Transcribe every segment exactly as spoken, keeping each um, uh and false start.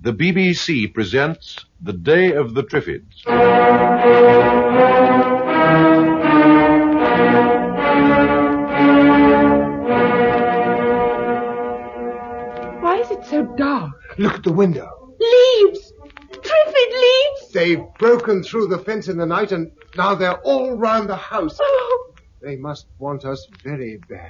the B B C presents The Day of the Triffids. Why is it so dark? Look at the window. Leaves! Triffid leaves! They've broken through the fence in the night and now they're all round the house. Oh. They must want us very bad.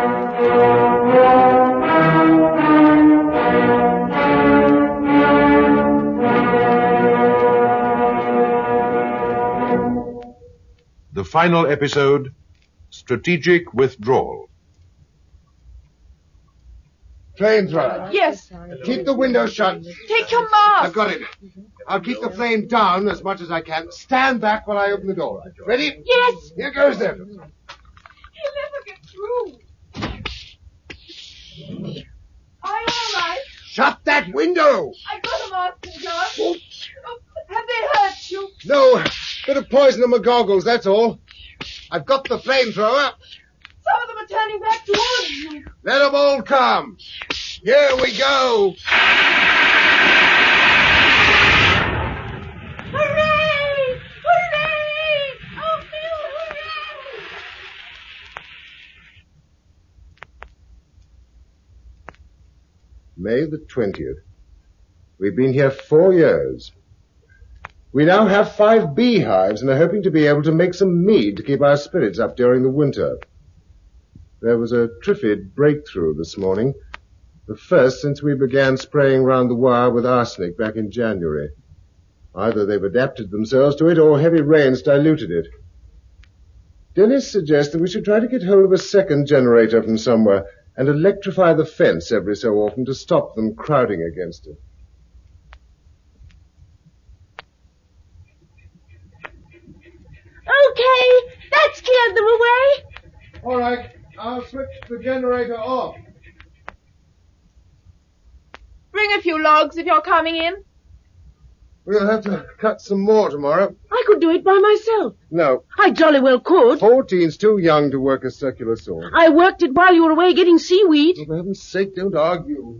The final episode, Strategic Withdrawal. Flamethrower. Yes. Keep the window shut. Take your mask. I've got it. I'll keep the flame down as much as I can. Stand back while I open the door. Ready? Yes. Here goes then. He'll never get through. Are you all right? Shut that window. I got a mask and gloves. Oh, have they hurt you? No, bit of poison in my goggles, that's all. I've got the flamethrower. Some of them are turning back towards you. Let them all come. Here we go. Hooray! Hooray! Oh, Phil, hooray! May the twentieth. We've been here four years. We now have five beehives and are hoping to be able to make some mead to keep our spirits up during the winter. There was a Triffid breakthrough this morning, the first since we began spraying round the wire with arsenic back in January. Either they've adapted themselves to it or heavy rains diluted it. Dennis suggests that we should try to get hold of a second generator from somewhere and electrify the fence every so often to stop them crowding against it. Okay, that's cleared them away. All right, I'll switch the generator off. Bring a few logs if you're coming in. We'll have to cut some more tomorrow. I could do it by myself. No, I jolly well could. fourteen's too young to work a circular saw. I worked it while you were away getting seaweed. For heaven's sake, don't argue.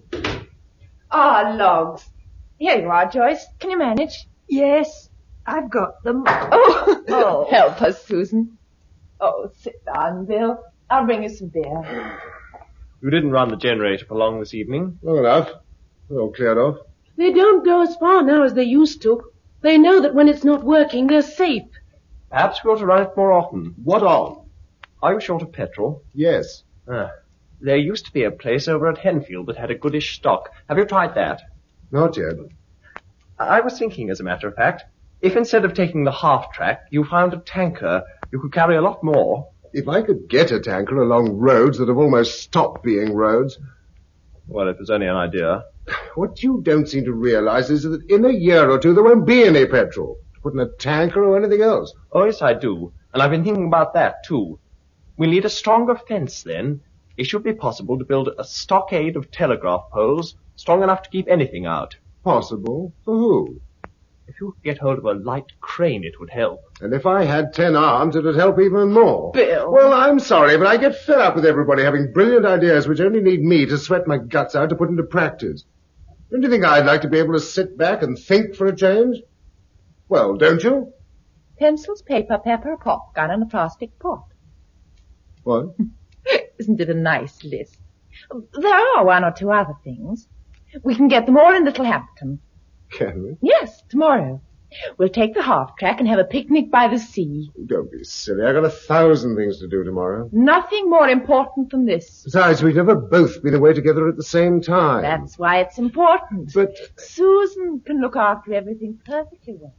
Ah, logs. Here you are, Joyce. Can you manage? Yes, I've got them. Oh, oh. Help us, Susan. Oh, sit down, Bill. I'll bring you some beer. You didn't run the generator for long this evening. Long enough. We're all cleared off. They don't go as far now as they used to. They know that when it's not working, they're safe. Perhaps we ought to run it more often. What on? Are you short of petrol? Yes. Ah. There used to be a place over at Henfield that had a goodish stock. Have you tried that? Not yet. I was thinking, as a matter of fact, if instead of taking the half-track, you found a tanker, you could carry a lot more. If I could get a tanker along roads that have almost stopped being roads. Well, it was only an idea. What you don't seem to realize is that in a year or two there won't be any petrol to put in a tanker or anything else. Oh, yes, I do. And I've been thinking about that, too. We'll need a stronger fence, then. It should be possible to build a stockade of telegraph poles strong enough to keep anything out. Possible? For who? If you could get hold of a light crane, it would help. And if I had ten arms, it would help even more. Bill. Well, I'm sorry, but I get fed up with everybody having brilliant ideas which only need me to sweat my guts out to put into practice. Don't you think I'd like to be able to sit back and think for a change? Well, don't you? Pencils, paper, pepper, popgun, and a plastic pot. What? Isn't it a nice list? There are one or two other things. We can get them all in Littlehampton. Can we? Yes, tomorrow. We'll take the half-track and have a picnic by the sea. Don't be silly. I've got a thousand things to do tomorrow. Nothing more important than this. Besides, we've never both been away together at the same time. That's why it's important. But Susan can look after everything perfectly well.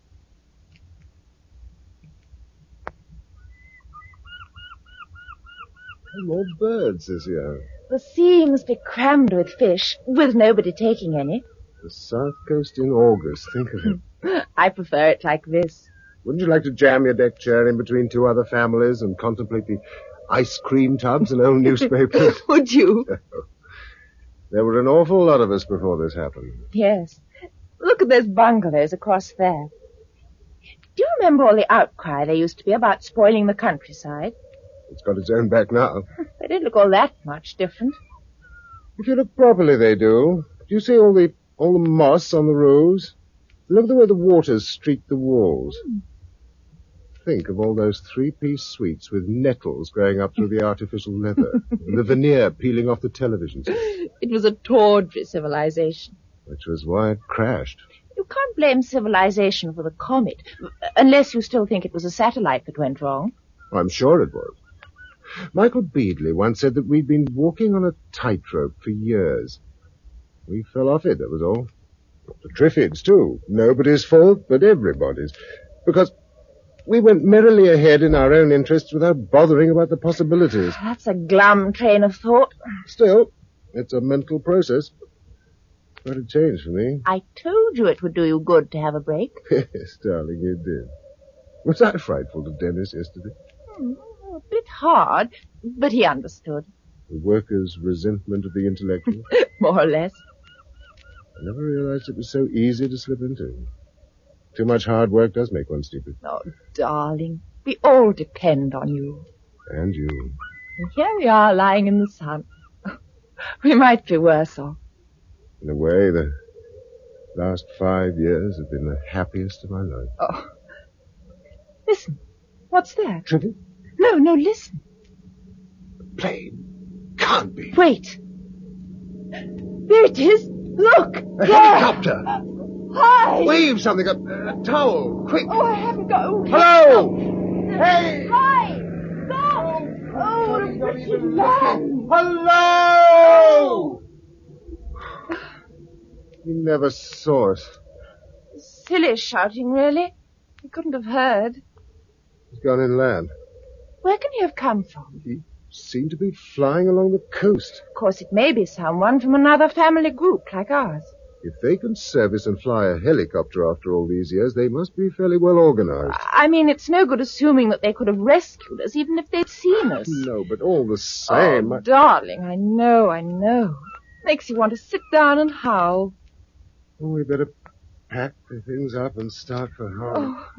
more birds this year. The sea must be crammed with fish, with nobody taking any. The South Coast in August. Think of it. I prefer it like this. Wouldn't you like to jam your deck chair in between two other families and contemplate the ice cream tubs and old newspapers? Would you? There were an awful lot of us before this happened. Yes. Look at those bungalows across there. Do you remember all the outcry there used to be about spoiling the countryside? It's got its own back now. They didn't look all that much different. If you look properly, they do. Do you see all the All the moss on the roofs. Look at the way the waters streak the walls. Mm. Think of all those three-piece suites with nettles growing up through the artificial leather, and the veneer peeling off the television set. It was a tawdry civilization. Which was why it crashed. You can't blame civilization for the comet, unless you still think it was a satellite that went wrong. I'm sure it was. Michael Beadley once said that we'd been walking on a tightrope for years. We fell off it, that was all. The Triffids, too. Nobody's fault, but everybody's. Because we went merrily ahead in our own interests without bothering about the possibilities. That's a glum train of thought. Still, it's a mental process. Quite a change for me. I told you it would do you good to have a break. Yes, darling, you did. Was I frightful to Dennis yesterday? Hmm, a bit hard, but he understood. The worker's resentment of the intellectual? More or less. I never realized it was so easy to slip into. Too much hard work does make one stupid. Oh, darling, we all depend on you. And you. And here we are lying in the sun. We might be worse off. In a way, the last five years have been the happiest of my life. Oh. Listen. What's that? Trivia? No, no, listen. The plane. Can't be. Wait. There it is. Look. A there. helicopter. Uh, hi. Wave something. A, a towel. Quick. Oh, I haven't got... Oh, hello. Hey. Hi. Stop. Oh, what a wicked man. Hello. You never saw it. Silly shouting, really. He couldn't have heard. He's gone inland. Where can he have come from? He seemed to be flying along the coast. Of course, it may be someone from another family group like ours. If they can service and fly a helicopter after all these years, they must be fairly well organized. I mean, it's no good assuming that they could have rescued us, even if they'd seen us. No, but all the same... Oh, I... darling, I know, I know. Makes you want to sit down and howl. Oh, we better pack the things up and start for home. Oh.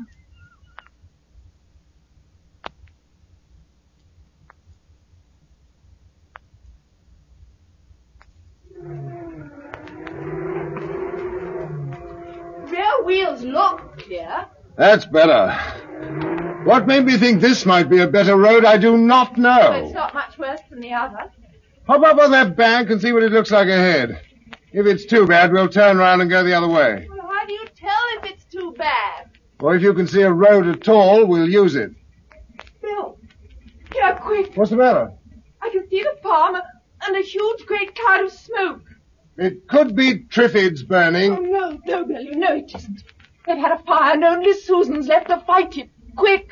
Rear wheels look clear. That's better. What made me think this might be a better road, I do not know. Well, it's not much worse than the other. Hop up on that bank and see what it looks like ahead. If it's too bad, we'll turn around and go the other way. Well, how do you tell if it's too bad? Or if you can see a road at all, we'll use it. Bill, here, quick. What's the matter? I can see the farm and a huge great cloud of smoke. It could be Triffids burning. Oh, no, no, Bill, you know it isn't. They've had a fire and only Susan's left to fight it. Quick.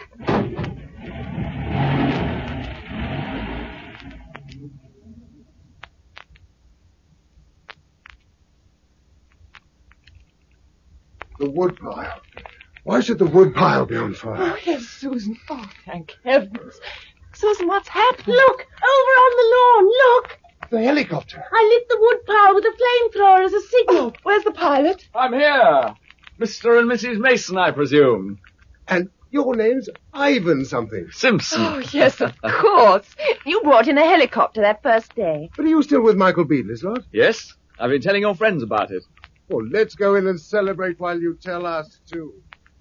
The woodpile. Why should the woodpile be on fire? Oh, yes, Susan. Oh, thank heavens. Susan, what's happened? Look, over on the lawn, look. The helicopter. I lit the woodpile with a flamethrower as a signal. Oh, where's the pilot? I'm here. Mister and Missus Mason, I presume. And your name's Ivan something. Simpson. Oh, yes, of course. You brought in a helicopter that first day. But are you still with Michael Beadley's lot? Yes, I've been telling your friends about it. Well, let's go in and celebrate while you tell us, too.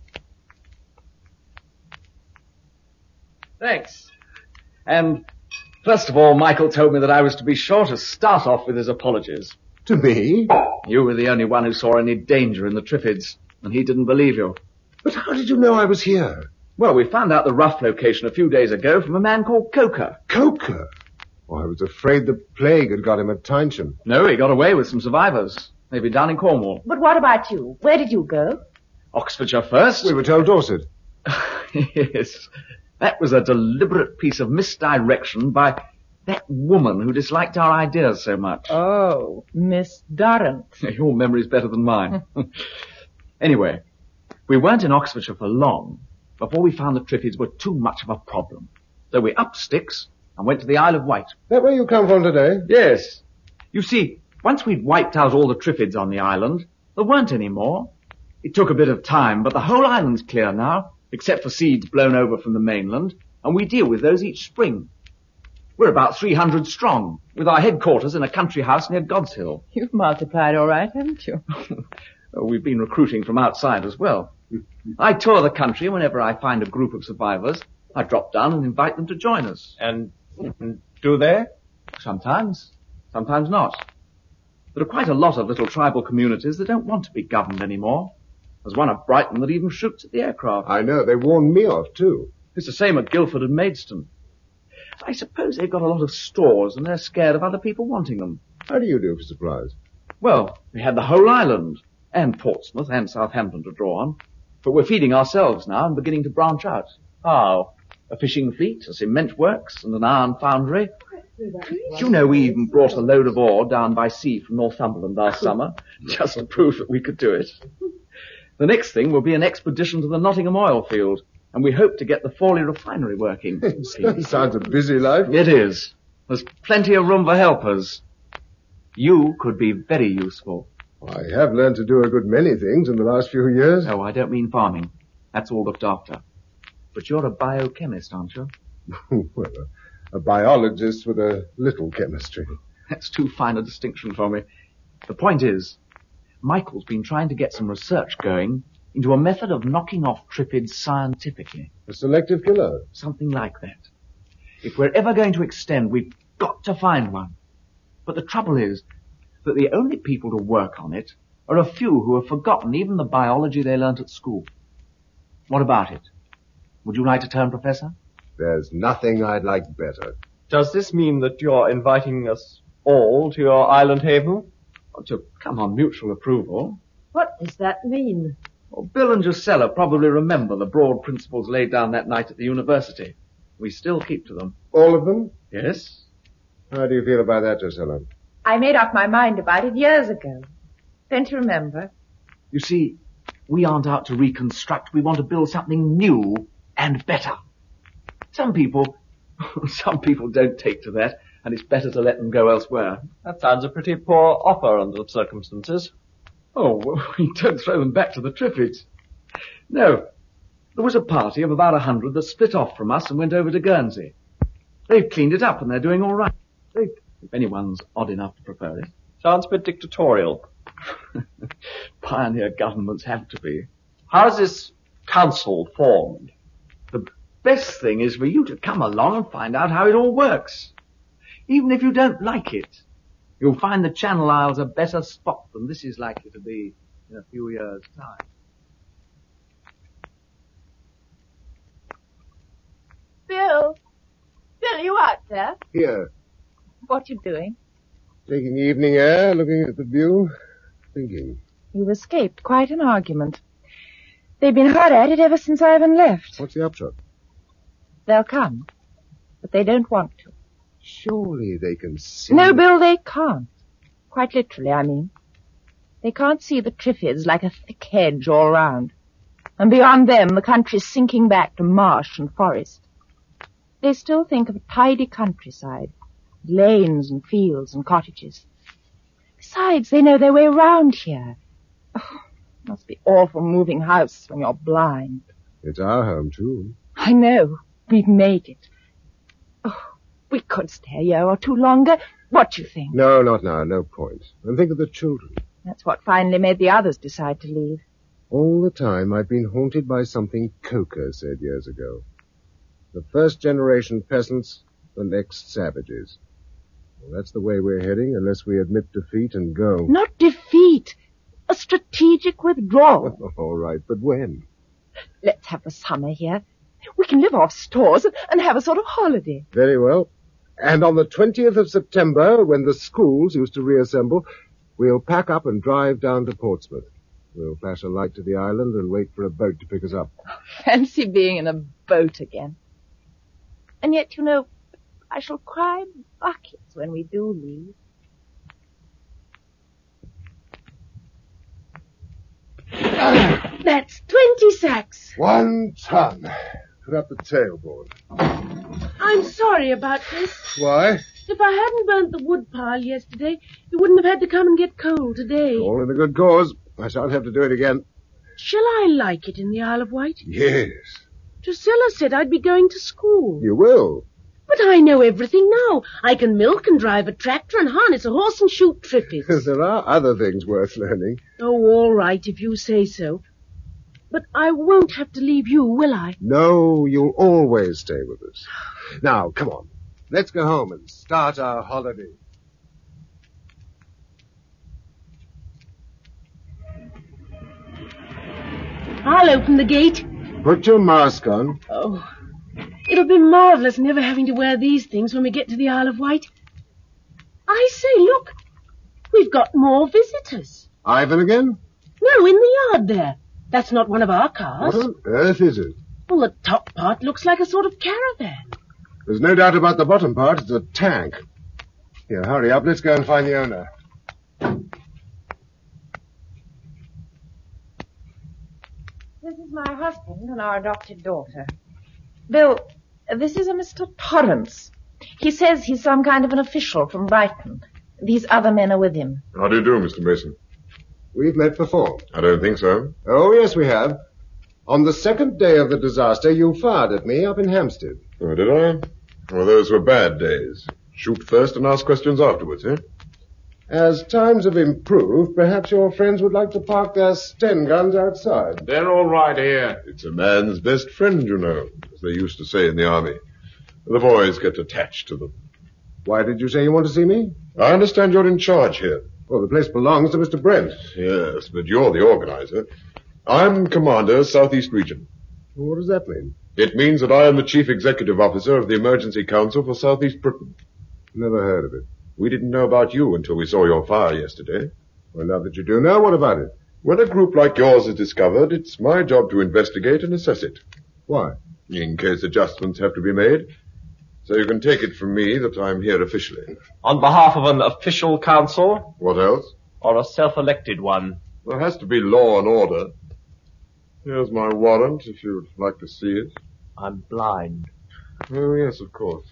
Thanks. And first of all, Michael told me that I was to be sure to start off with his apologies. To me? You were the only one who saw any danger in the Triffids, and he didn't believe you. But how did you know I was here? Well, we found out the rough location a few days ago from a man called Coker. Coker? Oh, I was afraid the plague had got him at Tynesham. No, he got away with some survivors. Maybe down in Cornwall. But what about you? Where did you go? Oxfordshire first. We were told Dorset. Yes. That was a deliberate piece of misdirection by that woman who disliked our ideas so much. Oh, Miss Durrant. Your memory's better than mine. Anyway, we weren't in Oxfordshire for long before we found the Triffids were too much of a problem. So we upped sticks and went to the Isle of Wight. That where you come from today? Yes. You see, once we'd wiped out all the Triffids on the island, there weren't any more. It took a bit of time, but the whole island's clear now, except for seeds blown over from the mainland, and we deal with those each spring. We're about three hundred strong, with our headquarters in a country house near God's Hill. You've multiplied all right, haven't you? We've been recruiting from outside as well. I tour the country whenever I find a group of survivors. I drop down and invite them to join us. And do they? Sometimes. Sometimes not. There are quite a lot of little tribal communities that don't want to be governed anymore. There's one at Brighton that even shoots at the aircraft. I know. They warned me off, too. It's the same at Guildford and Maidstone. I suppose they've got a lot of stores and they're scared of other people wanting them. How do you do for supplies? Well, we had the whole island, and Portsmouth and Southampton to draw on. But we're feeding ourselves now and beginning to branch out. How? A fishing fleet, a cement works, and an iron foundry. Do you know we even brought a load of ore down by sea from Northumberland last summer, just to prove that we could do it. The next thing will be an expedition to the Nottingham oil field, and we hope to get the Fawley refinery working. Sounds a busy life. It is. There's plenty of room for helpers. You could be very useful. I have learned to do a good many things in the last few years. Oh, I don't mean farming. That's all looked after. But you're a biochemist, aren't you? Well, a, a biologist with a little chemistry. That's too fine a distinction for me. The point is, Michael's been trying to get some research going into a method of knocking off triffids scientifically. A selective killer. Something like that. If we're ever going to extend, we've got to find one. But the trouble is that the only people to work on it are a few who have forgotten even the biology they learnt at school. What about it? Would you like to turn professor? There's nothing I'd like better. Does this mean that you're inviting us all to your island haven? Well, to come on mutual approval. What does that mean? Well, Bill and Drusilla probably remember the broad principles laid down that night at the university. We still keep to them. All of them? Yes. How do you feel about that, Drusilla? I made up my mind about it years ago. Don't you remember? You see, we aren't out to reconstruct. We want to build something new and better. Some people, some people don't take to that, and it's better to let them go elsewhere. That sounds a pretty poor offer under the circumstances. Oh, well, we don't throw them back to the Triffids. No. There was a party of about a hundred that split off from us and went over to Guernsey. They've cleaned it up and they're doing all right. They, if anyone's odd enough to prefer it. Sounds a bit dictatorial. Pioneer governments have to be. How's this council formed? The best thing is for you to come along and find out how it all works. Even if you don't like it, you'll find the Channel Isles a better spot than this is likely to be in a few years' time. Bill? Bill, you out there? Here. What you doing? Taking evening air, looking at the view, thinking. You've escaped quite an argument. They've been hard at it ever since Ivan left. What's the upshot? They'll come, but they don't want to. Surely they can see... No, Bill, they can't. Quite literally, I mean. They can't see the Triffids like a thick hedge all round. And beyond them, the country's sinking back to marsh and forest. They still think of a tidy countryside, lanes and fields and cottages. Besides, they know their way around here. Oh, it must be awful moving house when you're blind. It's our home, too. I know. We've made it. Oh, we could stay a year or two longer. What do you think? No, not now. No point. And think of the children. That's what finally made the others decide to leave. All the time I've been haunted by something Coker said years ago. The first generation peasants, the next savages. Well, that's the way we're heading unless we admit defeat and go. Not defeat. A strategic withdrawal. All right, but when? Let's have the summer here. We can live off stores and have a sort of holiday. Very well. And on the twentieth of September, when the schools used to reassemble, we'll pack up and drive down to Portsmouth. We'll flash a light to the island and wait for a boat to pick us up. Fancy being in a boat again. And yet, you know, I shall cry buckets when we do leave. That's twenty sacks. One ton. Put up the tailboard. I'm sorry about this. Why? If I hadn't burnt the wood pile yesterday, you wouldn't have had to come and get coal today. All in a good cause. I shan't have to do it again. Shall I like it in the Isle of Wight? Yes. Drusilla said I'd be going to school. You will. But I know everything now. I can milk and drive a tractor and harness a horse and shoot triffids. There are other things worth learning. Oh, all right, if you say so. But I won't have to leave you, will I? No, you'll always stay with us. Now, come on. Let's go home and start our holiday. I'll open the gate. Put your mask on. Oh, it'll be marvellous never having to wear these things when we get to the Isle of Wight. I say, look, we've got more visitors. Ivan again? No, in the yard there. That's not one of our cars. What on earth is it? Well, the top part looks like a sort of caravan. There's no doubt about the bottom part. It's a tank. Here, hurry up. Let's go and find the owner. This is my husband and our adopted daughter. Bill, this is a Mister Torrance. He says he's some kind of an official from Brighton. These other men are with him. How do you do, Mister Mason? We've met before. I don't think so. Oh, yes, we have. On the second day of the disaster, you fired at me up in Hampstead. Oh, did I? Well, those were bad days. Shoot first and ask questions afterwards, eh? As times have improved, perhaps your friends would like to park their Sten guns outside. They're all right here. It's a man's best friend, you know, as they used to say in the army. The boys get attached to them. Why did you say you want to see me? I understand you're in charge here. Well, the place belongs to Mister Brent. Yes, but you're the organizer. I'm commander, Southeast Region. Well, what does that mean? It means that I am the chief executive officer of the Emergency Council for Southeast Britain. Never heard of it. We didn't know about you until we saw your fire yesterday. Well, now that you do know, what about it? When a group like yours is discovered, it's my job to investigate and assess it. Why? In case adjustments have to be made. So you can take it from me that I'm here officially. On behalf of an official council? What else? Or a self-elected one? There has to be law and order. Here's my warrant, if you'd like to see it. I'm blind. Oh, yes, of course.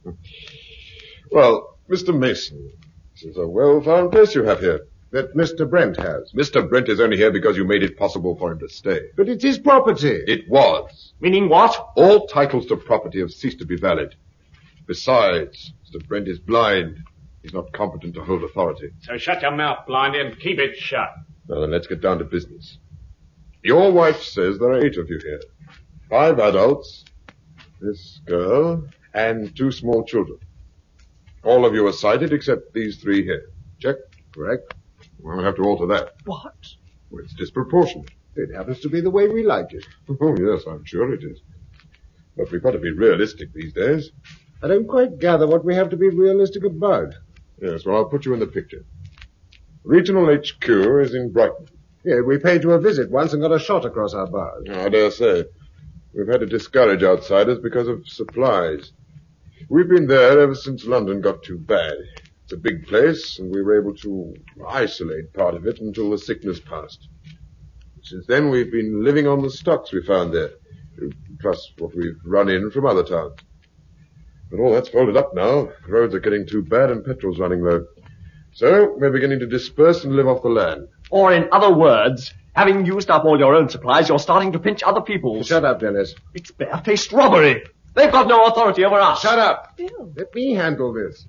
Well, Mister Mason, this is a well-found place you have here. That Mister Brent has. Mister Brent is only here because you made it possible for him to stay. But it's his property. It was. Meaning what? All titles to property have ceased to be valid. Besides, Mister Brent is blind. He's not competent to hold authority. So shut your mouth, Blindy, and keep it shut. Now then, let's get down to business. Your wife says there are eight of you here. Five adults, this girl, and two small children. All of you are sighted except these three here. Check? Correct. We'll have to alter that. What? Well, it's disproportionate. It happens to be the way we like it. Oh, yes, I'm sure it is. But we've got to be realistic these days. I don't quite gather what we have to be realistic about. Yes, well, I'll put you in the picture. Regional H Q is in Brighton. Yeah, we paid you a visit once and got a shot across our bars. I dare say. We've had to discourage outsiders because of supplies. We've been there ever since London got too bad. It's a big place, and we were able to isolate part of it until the sickness passed. Since then, we've been living on the stocks we found there, plus what we've run in from other towns. But all that's folded up now. Roads are getting too bad and petrol's running low. So, we're beginning to disperse and live off the land. Or in other words, having used up all your own supplies, you're starting to pinch other people's. Shut up, Dennis. It's barefaced robbery. They've got no authority over us. Shut up. Bill. Let me handle this.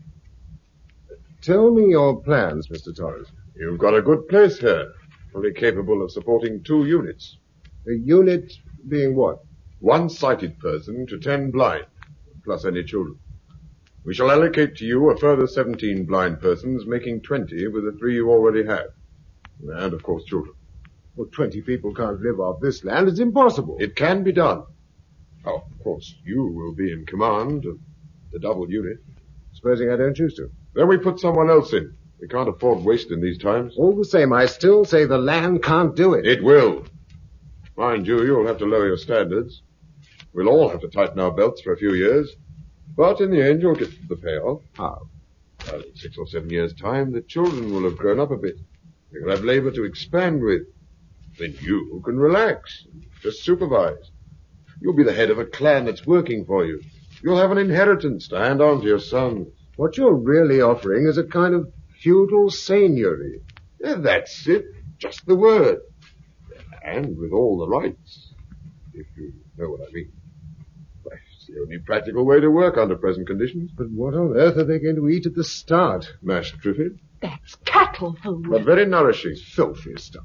Tell me your plans, Mister Torrance. You've got a good place here, fully capable of supporting two units. A unit being what? One sighted person to ten blind, plus any children. We shall allocate to you a further seventeen blind persons, making twenty with the three you already have. And, of course, children. Well, twenty people can't live off this land. It's impossible. It can be done. Oh, of course, you will be in command of the double unit. Supposing I don't choose to. Then we put someone else in. We can't afford waste in these times. All the same, I still say the land can't do it. It will. Mind you, you'll have to lower your standards. We'll all have to tighten our belts for a few years. But in the end, you'll get the payoff. How? Well, in six or seven years' time, the children will have grown up a bit. You'll have labor to expand with. Then you can relax. Just supervise. You'll be the head of a clan that's working for you. You'll have an inheritance to hand on to your sons. What you're really offering is a kind of feudal seigneury. Yeah, that's it. Just the word. And with all the rights. If you know what I mean. the only practical way to work under present conditions. But what on earth are they going to eat at the start? Mashed triffid, That's cattle food. but very nourishing. Filthy stuff.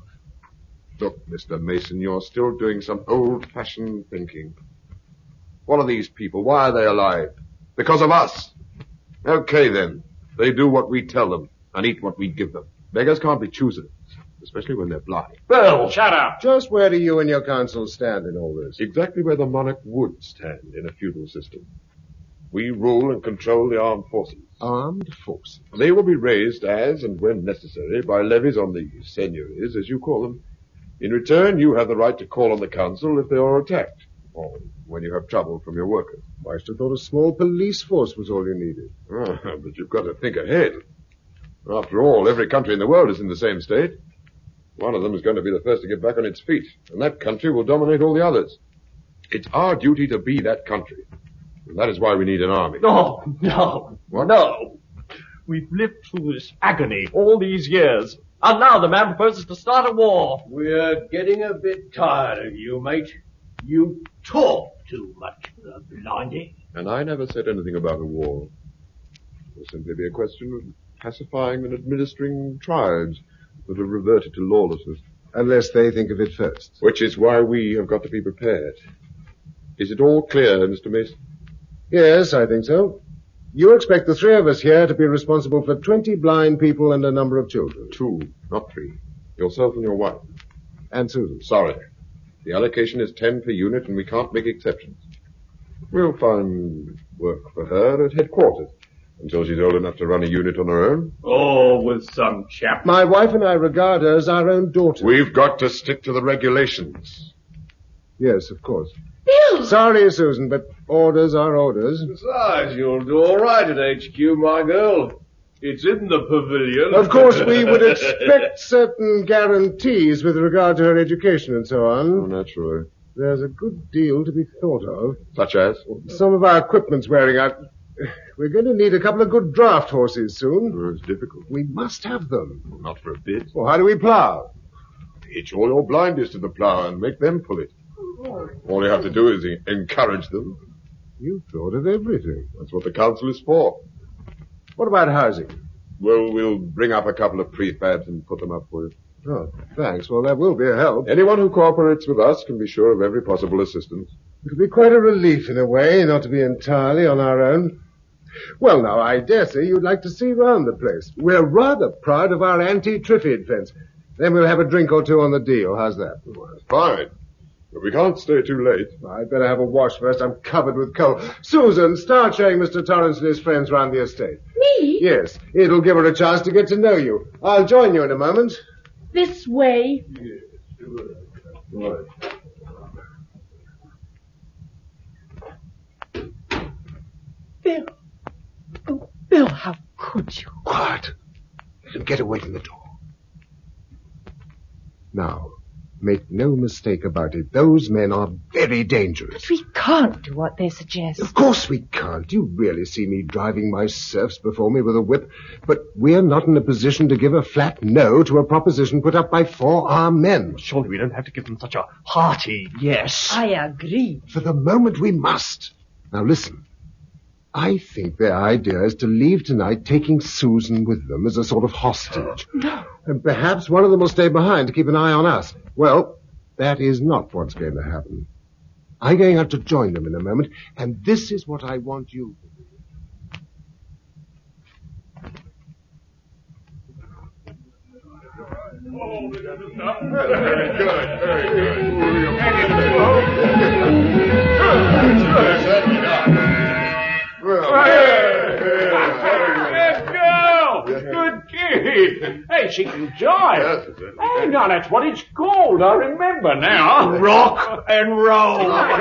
Look, Mister Mason, you're still doing some old-fashioned thinking. What are these people? Why are they alive? Because of us. Okay, then. They do what we tell them and eat what we give them. Beggars can't be choosers, especially when they're blind. Bill, shut up. Just where do you and your council stand in all this? Exactly where the monarch would stand in a feudal system. We rule and control the armed forces. Armed forces. They will be raised as and when necessary by levies on the seigneuries, as you call them. In return, you have the right to call on the council if they are attacked, or when you have trouble from your workers. I should have thought a small police force was all you needed. Ah, but you've got to think ahead. After all, every country in the world is in the same state. One of them is going to be the first to get back on its feet, and that country will dominate all the others. It's our duty to be that country, and that is why we need an army. No, no, What? no. We've lived through this agony all these years, and now the man proposes to start a war. We're getting a bit tired of you, mate. You talk too much, uh, Blindy. And I never said anything about a war. It will simply be a question of pacifying and administering tribes that have reverted to lawlessness. Unless they think of it first. Which is why we have got to be prepared. Is it all clear, Mister Mason? Yes, I think so. You expect the three of us here to be responsible for twenty blind people and a number of children. Two, not three. Yourself and your wife. And Susan. Sorry. The allocation is ten per unit, and we can't make exceptions. We'll find work for her at headquarters until she's old enough to run a unit on her own. Oh, with some chap. My wife and I regard her as our own daughter. We've got to stick to the regulations. Yes, of course. Bill! Sorry, Susan, but orders are orders. Besides, you'll do all right at H Q, my girl. It's in the pavilion. Of course, we would expect certain guarantees with regard to her education and so Oh, on. naturally. There's a good deal to be thought of. Such as? Some of our equipment's wearing out. We're going to need a couple of good draft horses soon. Oh, it's difficult. We must have them. Not for a bit. Well, how do we plough? Hitch all your blindies to the plough and make them pull it. All you have to do is e- encourage them. You've thought of everything. That's what the council is for. What about housing? Well, we'll bring up a couple of prefabs and put them up for you. Oh, thanks. Well, that will be a help. Anyone who cooperates with us can be sure of every possible assistance. It'll be quite a relief in a way, not to be entirely on our own. Well, now, I dare say you'd like to see round the place. We're rather proud of our anti-triffid fence. Then we'll have a drink or two on the deal. How's that? Fine. But we can't stay too late. I'd better have a wash first. I'm covered with coal. Susan, start showing Mister Torrance and his friends round the estate. Me? Yes, it'll give her a chance to get to know you. I'll join you in a moment. This way. Right. Bill. Oh, Bill, how could you? Quiet. Let him get away from the door. Now, make no mistake about it. Those men are very dangerous. But we can't do what they suggest. Of course we can't. You really see me driving my serfs before me with a whip. But we're not in a position to give a flat no to a proposition put up by four armed men. Surely we don't have to give them such a hearty yes. I agree. For the moment we must. Now listen. I think their idea is to leave tonight taking Susan with them as a sort of hostage. No. And perhaps one of them will stay behind to keep an eye on us. Well, that is not what's going to happen. I'm going out to join them in a moment, and this is what I want you to do. Very good, very good. Good girl! Good kid! Hey, she can jive. Hey, now that's what it's called. I remember now. Rock and roll.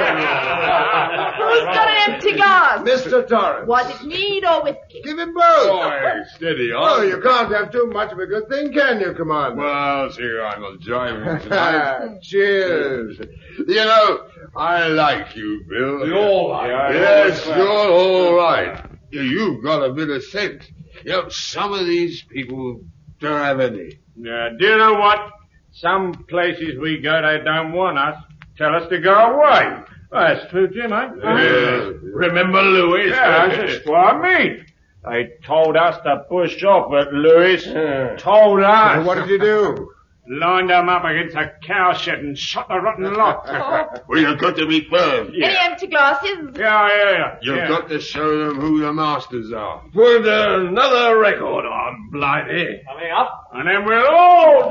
Who's got an empty glass? Mister Torrance. Was it mead or whiskey? Give him both. Boy, steady on. Oh, you can't have too much of a good thing, can you, Commander? Well, see, I'm a jiving tonight. Cheers. You know, I like you, Bill. We all like Yeah, you. Yes, you're all right. You- You've got a bit of sense. You know, some of these people don't have any. Uh, do you know what? Some places we go, they don't want us. Tell us to go away. That's true, Jim, eh? Yes. Remember Louis? Yeah, that's just what I mean. They told us to push off, but Louis told us. And what did you do? Lined them up against a cow shed and shot the rotten lot. Well, you've got to be firm. Any empty glasses? Yeah, yeah, yeah. You've yeah. got to show them who the masters are. Put another record on, Blighty. Coming up. And then we'll all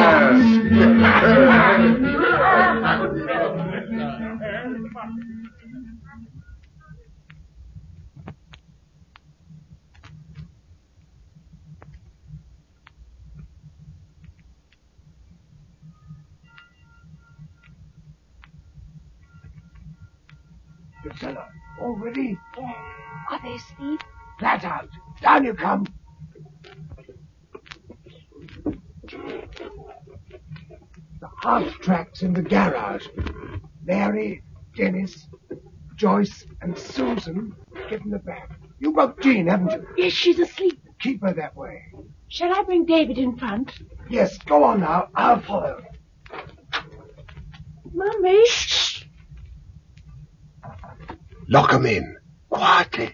Drusilla, already? Are they asleep? Flat out. Down you come. The half track's in the garage. Mary, Dennis, Joyce, and Susan get in the back. You brought Jean, haven't you? Yes, she's asleep. Keep her that way. Shall I bring David in front? Yes, go on now. I'll follow. Mummy? Lock 'em in. Quietly.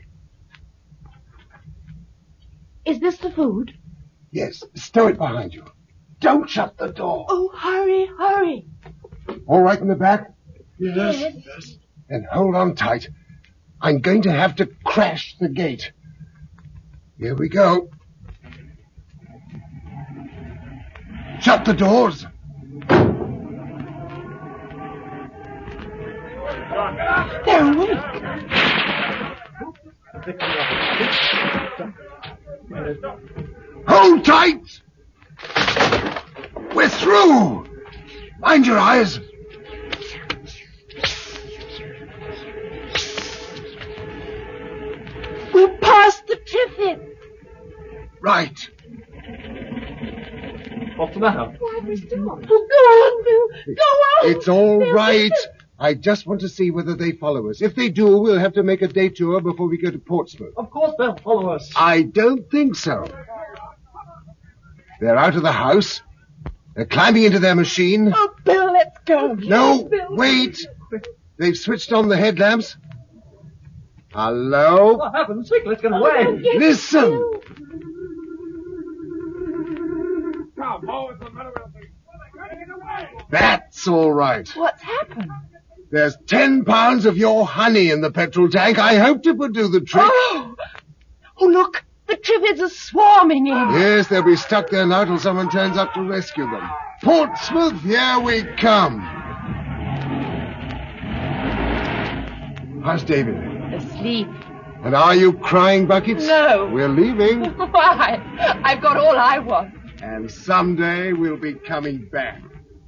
Is this the food? Yes, stow it behind you. Don't shut the door. Oh, hurry, hurry. All right in the back? Yes. yes. Then hold on tight. I'm going to have to crash the gate. Here we go. Shut the doors. They're awake. Hold tight! We're through! Mind your eyes! We're past the Triffids. Right. What's the matter? Oh, go on, Bill. Go on. It's all right. I just want to see whether they follow us. If they do, we'll have to make a day tour before we go to Portsmouth. Of course they'll follow us. I don't think so. They're out of the house. They're climbing into their machine. Oh, Bill, let's go. No, Bill. wait. They've switched on the headlamps. Hello? What happened? Quick, let's get away. Oh, yes, Listen. Bill. Come, what's the matter with them? They're trying to get away. That's all right. What's happened? There's ten pounds of your honey in the petrol tank. I hoped it would do the trick. Oh, oh look. The Triffids are swarming in. Yes, they'll be stuck there now till someone turns up to rescue them. Portsmouth, here we come. How's David? Asleep. And are you crying buckets? No. We're leaving. Why? I've got all I want. And someday we'll be coming back.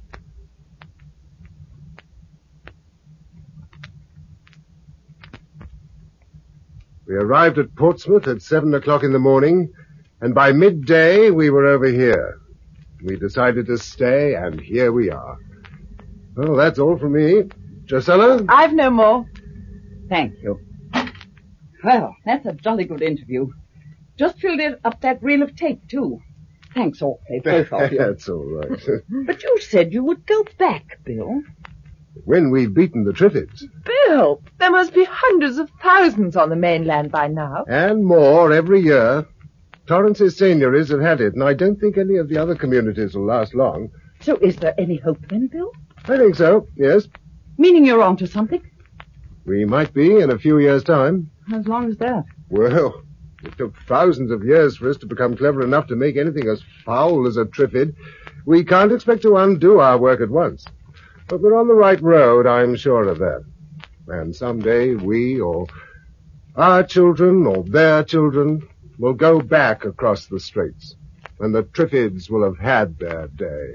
We arrived at Portsmouth at seven o'clock in the morning, and by midday we were over here. We decided to stay, and here we are. Well, that's all from me. Drusilla? I've no more. Thank you. Well, that's a jolly good interview. Just filled it up that reel of tape, too. Thanks awfully, both of you. That's all right. But you said you would go back, Bill. When we've beaten the Triffids. Bill, there must be hundreds of thousands on the mainland by now. And more every year. Torrance's seigneuries have had it, and I don't think any of the other communities will last long. So is there any hope then, Bill? I think so, yes. Meaning you're on to something? We might be in a few years' time. As long as that. Well, it took thousands of years for us to become clever enough to make anything as foul as a Triffid. We can't expect to undo our work at once. But we're on the right road, I'm sure of that. And someday we, or our children, or their children, will go back across the straits. And the Triffids will have had their day.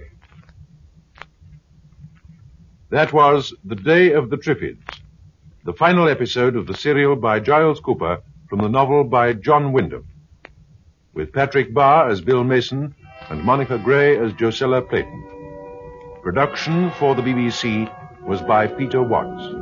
That was The Day of the Triffids, the final episode of the serial by Giles Cooper from the novel by John Wyndham, with Patrick Barr as Bill Mason and Monica Gray as Drusilla Clayton. Production for the B B C was by Peter Watts.